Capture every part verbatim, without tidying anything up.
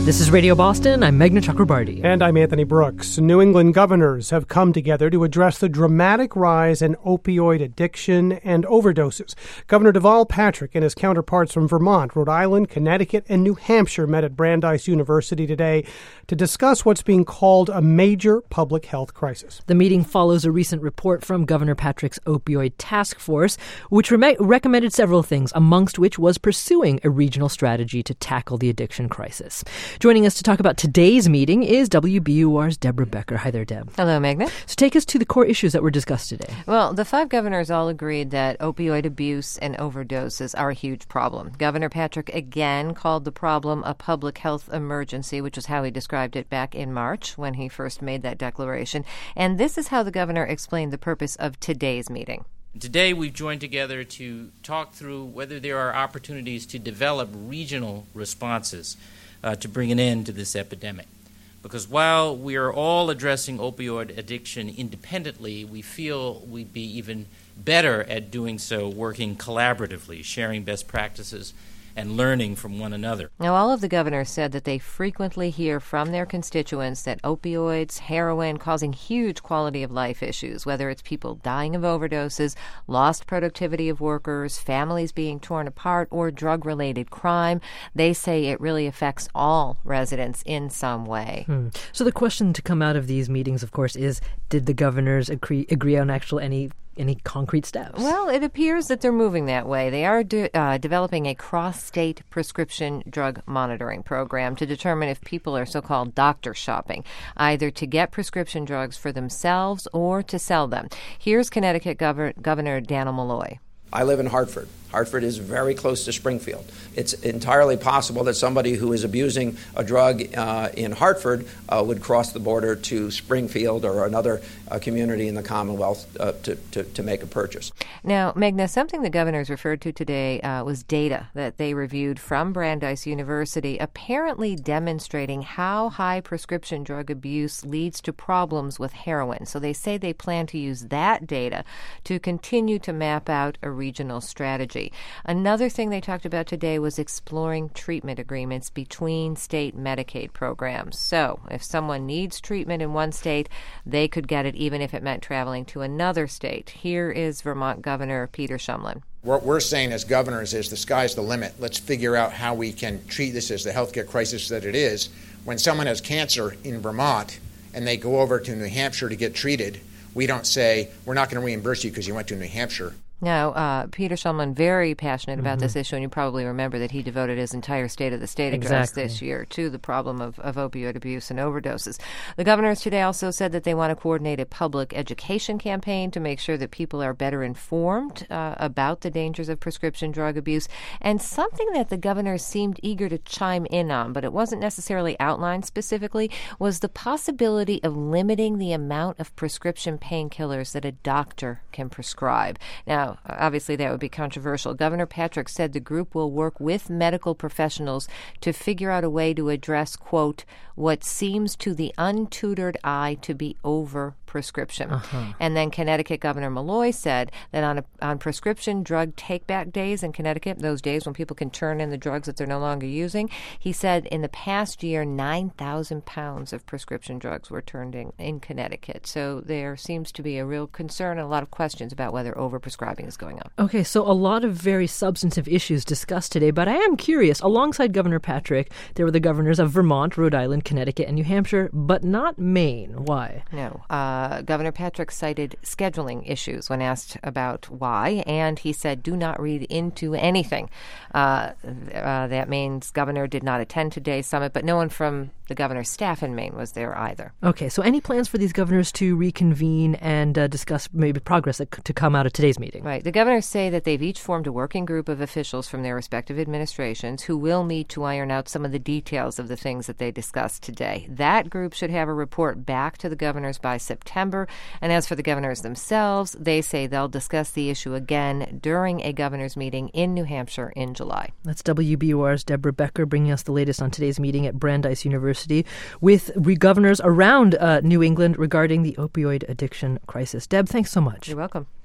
This is Radio Boston. I'm Meghna Chakrabarty. And I'm Anthony Brooks. New England governors have come together to address the dramatic rise in opioid addiction and overdoses. Governor Deval Patrick and his counterparts from Vermont, Rhode Island, Connecticut, and New Hampshire met at Brandeis University today to discuss what's being called a major public health crisis. The meeting follows a recent report from Governor Patrick's opioid task force, which re- recommended several things, amongst which was pursuing a regional strategy to tackle the addiction crisis. Joining us to talk about today's meeting is W B U R's Deborah Becker. Hi there, Deb. Hello, Meghna. So take us to the core issues that were discussed today. Well, the five governors all agreed that opioid abuse and overdoses are a huge problem. Governor Patrick again called the problem a public health emergency, which is how he described it back in March when he first made that declaration. And this is how the governor explained the purpose of today's meeting. Today we've joined together to talk through whether there are opportunities to develop regional responses Uh, to bring an end to this epidemic. Because while we are all addressing opioid addiction independently, we feel we'd be even better at doing so working collaboratively, sharing best practices and learning from one another. Now, all of the governors said that they frequently hear from their constituents that opioids, heroin, causing huge quality of life issues, whether it's people dying of overdoses, lost productivity of workers, families being torn apart, or drug-related crime. They say it really affects all residents in some way. Hmm. So the question to come out of these meetings, of course, is did the governors agree, agree on actual any Any concrete steps? Well, it appears that they're moving that way. They are de- uh, developing a cross-state prescription drug monitoring program to determine if people are so-called doctor shopping, either to get prescription drugs for themselves or to sell them. Here's Connecticut Gov- Governor Dannel Malloy. I live in Hartford. Hartford is very close to Springfield. It's entirely possible that somebody who is abusing a drug uh, in Hartford uh, would cross the border to Springfield or another uh, community in the Commonwealth uh, to, to, to make a purchase. Now, Meghna, something the governors referred to today uh, was data that they reviewed from Brandeis University, apparently demonstrating how high prescription drug abuse leads to problems with heroin. So they say they plan to use that data to continue to map out a regional strategy. Another thing they talked about today was exploring treatment agreements between state Medicaid programs. So if someone needs treatment in one state, they could get it even if it meant traveling to another state. Here is Vermont Governor Peter Shumlin. What we're saying as governors is the sky's the limit. Let's figure out how we can treat this as the healthcare crisis that it is. When someone has cancer in Vermont and they go over to New Hampshire to get treated, we don't say, we're not going to reimburse you because you went to New Hampshire. Now, uh, Peter Shumlin, very passionate about mm-hmm. this issue, and you probably remember that he devoted his entire State of the State address exactly. this year to the problem of, of opioid abuse and overdoses. The governors today also said that they want to coordinate a public education campaign to make sure that people are better informed uh, about the dangers of prescription drug abuse. And something that the governors seemed eager to chime in on, but it wasn't necessarily outlined specifically, was the possibility of limiting the amount of prescription painkillers that a doctor can prescribe. Now, obviously, that would be controversial. Governor Patrick said the group will work with medical professionals to figure out a way to address, quote, what seems to the untutored eye to be over prescription. Uh-huh. And then Connecticut Governor Malloy said that on a, on prescription drug take-back days in Connecticut, those days when people can turn in the drugs that they're no longer using, he said in the past year, nine thousand pounds of prescription drugs were turned in in Connecticut. So there seems to be a real concern and a lot of questions about whether overprescribing is going on. Okay, so a lot of very substantive issues discussed today, but I am curious. Alongside Governor Patrick, there were the governors of Vermont, Rhode Island, Connecticut, and New Hampshire, but not Maine. Why? No. Uh, Governor Patrick cited scheduling issues when asked about why, and he said, do not read into anything. Uh, uh, that Maine's governor did not attend today's summit, but no one from the governor's staff in Maine was there either. Okay, so any plans for these governors to reconvene and uh, discuss maybe progress that c- to come out of today's meeting? Right. The governors say that they've each formed a working group of officials from their respective administrations who will meet to iron out some of the details of the things that they discussed today. That group should have a report back to the governors by September. And as for the governors themselves, they say they'll discuss the issue again during a governors meeting in New Hampshire in July. That's W B U R's Deborah Becker bringing us the latest on today's meeting at Brandeis University with governors around uh, New England regarding the opioid addiction crisis. Deb, thanks so much. You're welcome.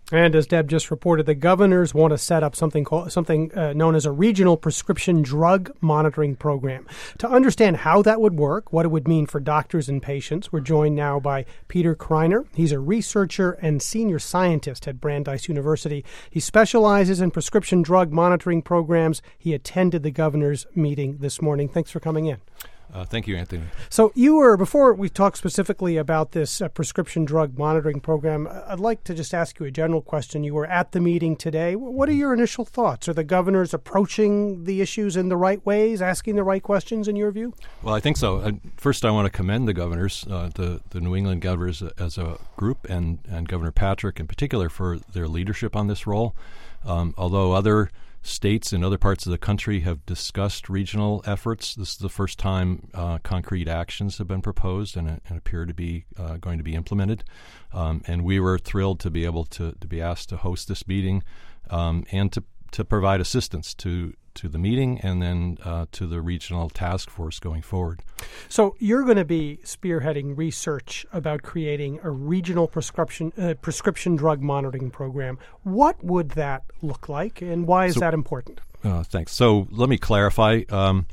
And as Deb just reported, the governors want to set up something called something uh, known as a regional prescription drug monitoring program. To understand how that would work, what it would mean for doctors and patients, we're joined now by Peter Kreiner. He's a researcher and senior scientist at Brandeis University. He specializes in prescription drug monitoring programs. He attended the governor's meeting this morning. Thanks for coming in. Uh, thank you, Anthony. So you were, before we talk specifically about this uh, prescription drug monitoring program, I'd like to just ask you a general question. You were at the meeting today. What are your initial thoughts? Are the governors approaching the issues in the right ways, asking the right questions in your view? Well, I think so. Uh, first, I want to commend the governors, uh, the, the New England governors as a group, and, and Governor Patrick in particular for their leadership on this role. Um, although other states in other parts of the country have discussed regional efforts, this is the first time uh, concrete actions have been proposed and, and appear to be uh, going to be implemented. Um, and we were thrilled to be able to, to be asked to host this meeting um, and to, to provide assistance to to the meeting and then uh, to the regional task force going forward. So you're going to be spearheading research about creating a regional prescription uh, prescription drug monitoring program. What would that look like, and why is so, that important? Uh, thanks. So let me clarify. Um,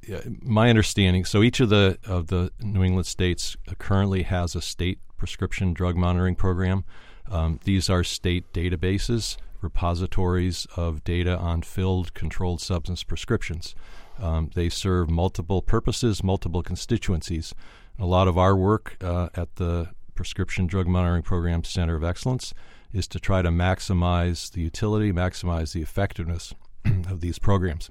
my understanding, so each of the of the New England states currently has a state prescription drug monitoring program. Um, these are state databases, repositories of data on filled controlled substance prescriptions. Um, they serve multiple purposes, multiple constituencies. A lot of our work uh, at the Prescription Drug Monitoring Program Center of Excellence is to try to maximize the utility, maximize the effectiveness of these programs.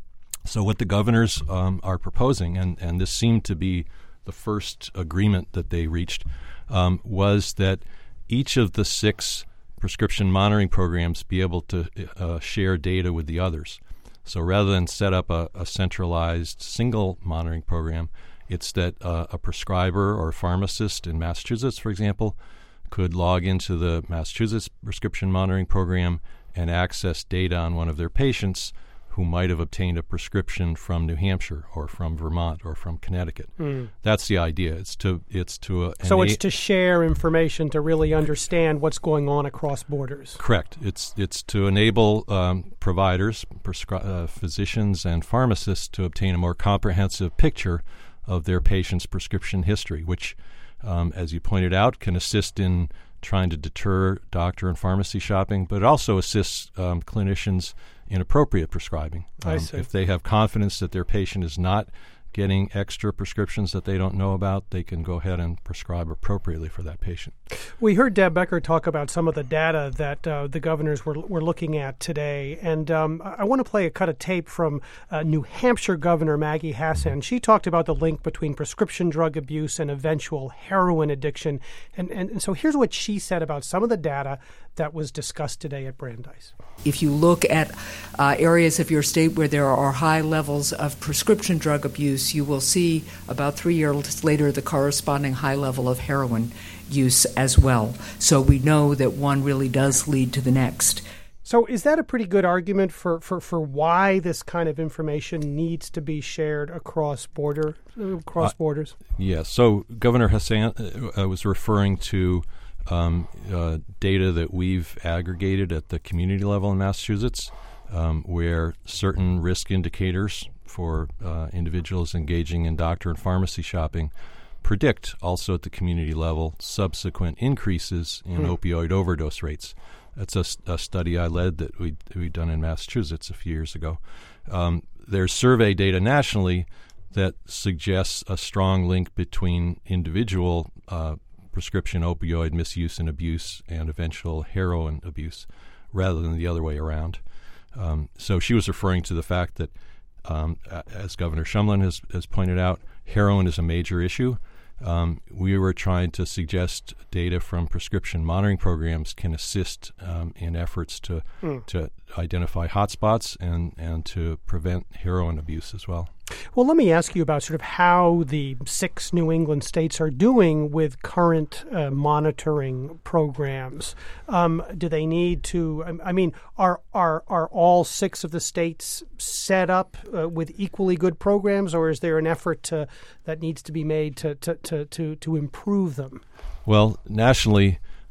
So what the governors um, are proposing, and, and this seemed to be the first agreement that they reached, um, was that each of the six prescription monitoring programs be able to uh, share data with the others. So rather than set up a, a centralized single monitoring program, it's that uh, a prescriber or a pharmacist in Massachusetts, for example, could log into the Massachusetts prescription monitoring program and access data on one of their patients who might have obtained a prescription from New Hampshire or from Vermont or from Connecticut. Mm. That's the idea. It's to it's to uh, so it's to share information to really understand what's going on across borders. Correct. It's it's to enable um, providers, prescri- uh, physicians, and pharmacists to obtain a more comprehensive picture of their patient's prescription history, which, um, as you pointed out, can assist in trying to deter doctor and pharmacy shopping, but it also assists um, clinicians in appropriate prescribing. Um, I see. If they have confidence that their patient is not getting extra prescriptions that they don't know about, they can go ahead and prescribe appropriately for that patient. We heard Deb Becker talk about some of the data that uh, the governors were were looking at today, and um, I want to play a cut of tape from uh, New Hampshire Governor Maggie Hassan. She talked about the link between prescription drug abuse and eventual heroin addiction, and, and, and so here's what she said about some of the data that was discussed today at Brandeis. If you look at uh, areas of your state where there are high levels of prescription drug abuse, you will see about three years later the corresponding high level of heroin use as well. So we know that one really does lead to the next. So is that a pretty good argument for, for, for why this kind of information needs to be shared across border across uh, borders? Yes. So Governor Hassan uh, was referring to Um, uh, data that we've aggregated at the community level in Massachusetts, um, where certain risk indicators for uh, individuals engaging in doctor and pharmacy shopping predict also at the community level subsequent increases in hmm. opioid overdose rates. That's a, a study I led that we we'd done in Massachusetts a few years ago. Um, there's survey data nationally that suggests a strong link between individual uh, prescription opioid misuse and abuse and eventual heroin abuse rather than the other way around. Um, so she was referring to the fact that, um, as Governor Shumlin has, has pointed out, heroin is a major issue. Um, we were trying to suggest data from prescription monitoring programs can assist um, in efforts to mm. to identify hotspots and, and to prevent heroin abuse as well. Well, let me ask you about sort of how the six New England states are doing with current uh, monitoring programs. Um, do they need to? I mean, are are are all six of the states set up uh, with equally good programs, or is there an effort to that needs to be made to to to to, to improve them? Well, nationally,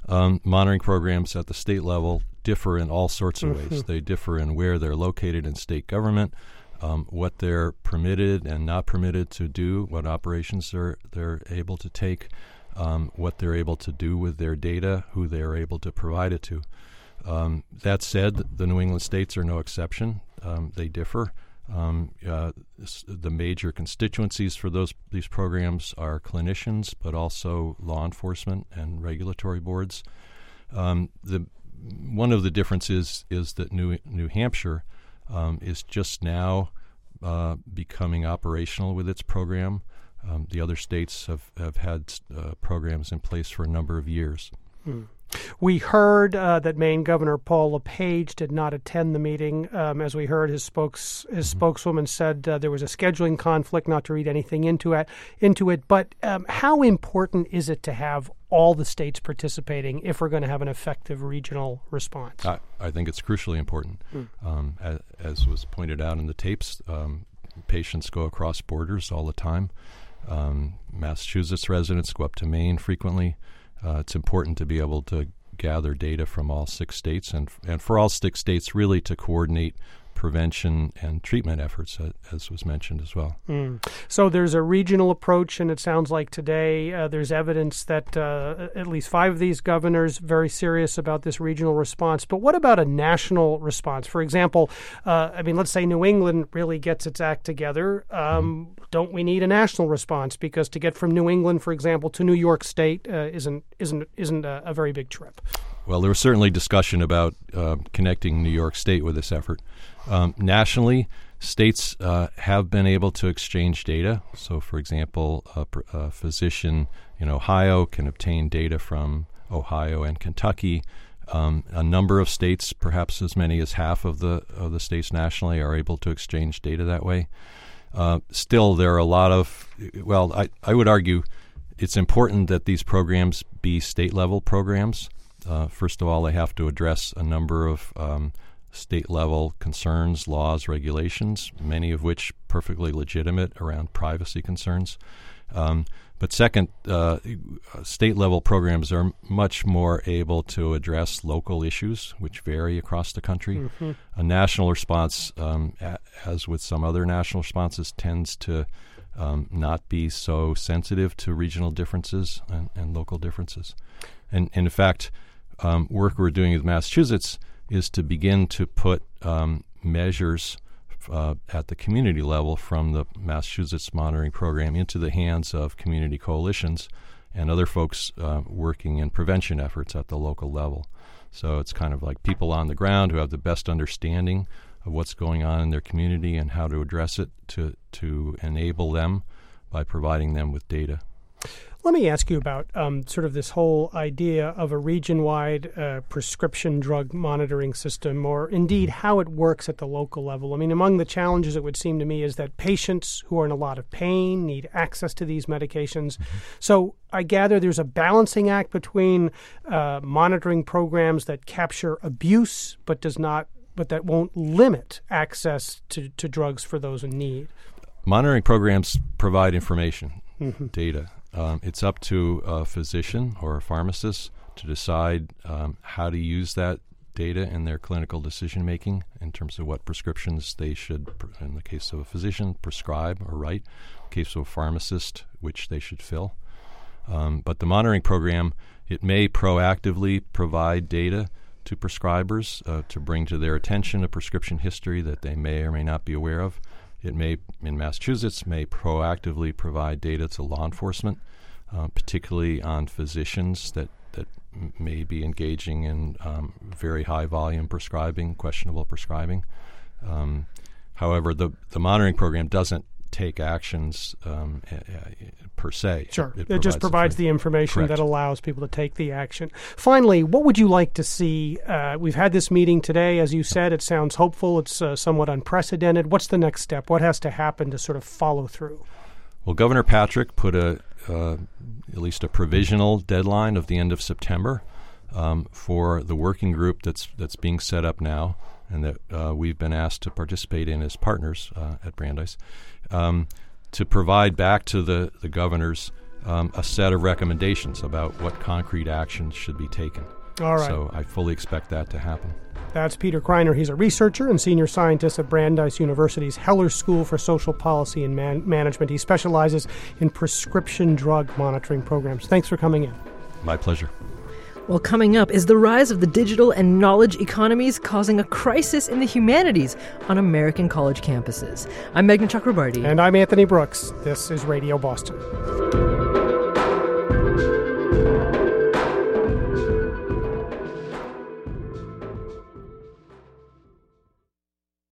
Um, monitoring programs at the state level differ in all sorts of ways. They differ in where they're located in state government, um, what they're permitted and not permitted to do, what operations they're, they're able to take, um, what they're able to do with their data, who they're able to provide it to. Um, that said, the New England states are no exception. Um, they differ. Um, uh, the major constituencies for those these programs are clinicians, but also law enforcement and regulatory boards. Um, the one of the differences is that New New Hampshire um, is just now uh, becoming operational with its program. Um, the other states have have had uh, programs in place for a number of years. Hmm. We heard uh, that Maine Governor Paul LePage did not attend the meeting. Um, as we heard, his spokes his mm-hmm. spokeswoman said uh, there was a scheduling conflict, not to read anything into it. Into it, but um, how important is it to have all the states participating if we're going to have an effective regional response? I, I think it's crucially important. Mm. Um, as, as was pointed out in the tapes, um, patients go across borders all the time. Um, Massachusetts residents go up to Maine frequently. Uh, it's important to be able to gather data from all six states and and for all six states really to coordinate prevention and treatment efforts, uh, as was mentioned as well. Mm. So there's a regional approach, and it sounds like today uh, there's evidence that uh, at least five of these governors very serious about this regional response. But what about a national response? For example, uh, I mean, let's say New England really gets its act together. Um, mm. Don't we need a national response? Because to get from New England, for example, to New York State uh, isn't isn't isn't a, a very big trip. Well, there was certainly discussion about uh, connecting New York State with this effort. Um, nationally, states uh, have been able to exchange data. So, for example, a, pr- a physician in Ohio can obtain data from Ohio and Kentucky. Um, a number of states, perhaps as many as half of the of the states nationally, are able to exchange data that way. Uh, still, there are a lot of, well, I, I would argue it's important that these programs be state-level programs. Uh, first of all, they have to address a number of um, state-level concerns, laws, regulations, many of which perfectly legitimate around privacy concerns. Um, but second, uh, state-level programs are much more able to address local issues, which vary across the country. Mm-hmm. A national response, um, a- as with some other national responses, tends to um, not be so sensitive to regional differences and, and local differences. And, and in fact, um, work we're doing with Massachusetts is to begin to put um, measures uh, at the community level from the Massachusetts monitoring program into the hands of community coalitions and other folks uh, working in prevention efforts at the local level. So it's kind of like people on the ground who have the best understanding of what's going on in their community and how to address it to, to enable them by providing them with data. Let me ask you about um, sort of this whole idea of a region-wide uh, prescription drug monitoring system, or indeed how it works at the local level. I mean, among the challenges, it would seem to me, is that patients who are in a lot of pain need access to these medications. Mm-hmm. So I gather there's a balancing act between uh, monitoring programs that capture abuse but does not, but that won't limit access to, to drugs for those in need. Monitoring programs provide information, mm-hmm. data. Um, it's up to a physician or a pharmacist to decide um, how to use that data in their clinical decision-making in terms of what prescriptions they should, in the case of a physician, prescribe or write, in the case of a pharmacist, which they should fill. Um, but the monitoring program, it may proactively provide data to prescribers uh, to bring to their attention a prescription history that they may or may not be aware of. It may, in Massachusetts, may proactively provide data to law enforcement, uh, particularly on physicians that, that m- may be engaging in um, very high volume prescribing, questionable prescribing. Um, however, the, the monitoring program doesn't take actions um, uh, per se. Sure. It, it, it it just provides the information Correct. that allows people to take the action. Finally, what would you like to see? Uh, we've had this meeting today. As you said, it sounds hopeful. It's uh, somewhat unprecedented. What's the next step? What has to happen to sort of follow through? Well, Governor Patrick put a uh, at least a provisional deadline of the end of September um, for the working group that's that's being set up now and that uh, we've been asked to participate in as partners uh, at Brandeis, um, to provide back to the, the governors um, a set of recommendations about what concrete actions should be taken. All right. So I fully expect that to happen. That's Peter Kreiner. He's a researcher and senior scientist at Brandeis University's Heller School for Social Policy and Man- Management. He specializes in prescription drug monitoring programs. Thanks for coming in. My pleasure. Well, coming up is the rise of the digital and knowledge economies causing a crisis in the humanities on American college campuses. I'm Meghna Chakrabarti. And I'm Anthony Brooks. This is Radio Boston.